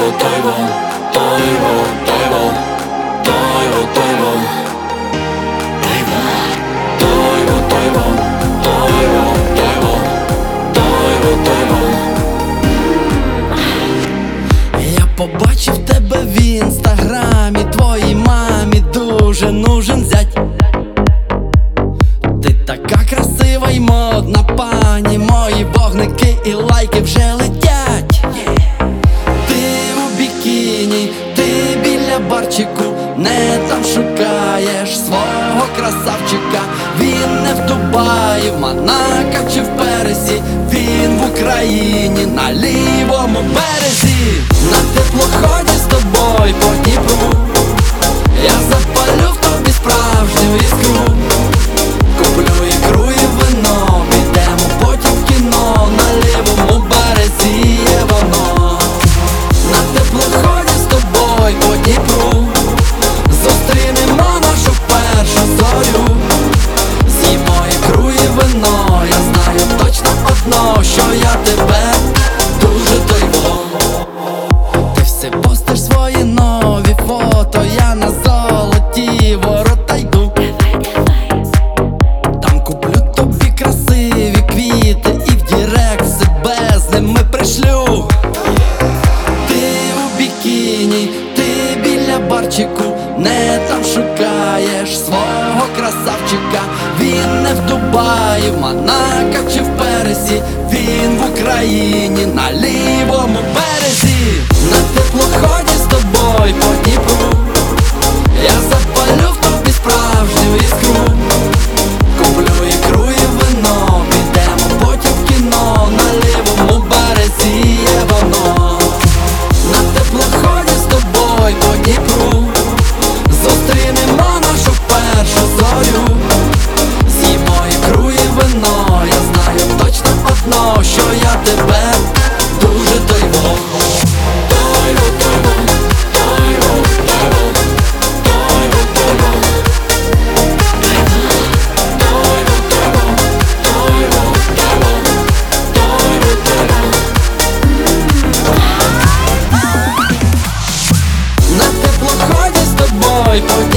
Я побачив тебе в інстаграмі, твоїй мамі дуже нужен зять. Ти така красива й модна пані, мої вогники і лайки вже летять. Ти у бікіні, ти біля барчику, не там шукаєш свого красавчика. Він не в Дубаї, в Монако чи в Пересі, він в Україні, на лівому березі. На теплоході з тобою по Дніпру я запалю в тобі справжню іскру. Куплю ікру і вино, підемо потім в кіно, на лівому березі є воно. На теплоході з тобою по Дніпру зустрінемо нашу першу зорю. З'їмо ікру і вино, я знаю точно одно, що я тебе дуже тойво. Ти все постиш свої нові фото, я на золоті ворота йду. Там куплю тобі красиві квіти і в директ себе з ними пришлю. Ти у бікіні, ти біля барчику, не там шукаєш свого красавчика. Він не в Дубаї, в Монако чи в Пересі, він в Україні, на лівому березі. На теплоході з тобою по Дніпру я запалю в тобі справжню іскру. Куплю ікру і вино, підемо потім в кіно, на лівому березі є воно. На теплоході з тобою по Дніпру зустрінемо нашу першу зорю. З'їмо ікру і вино, я знаю точно одно, що я тебе дуже тойво. На теплоході з тобою по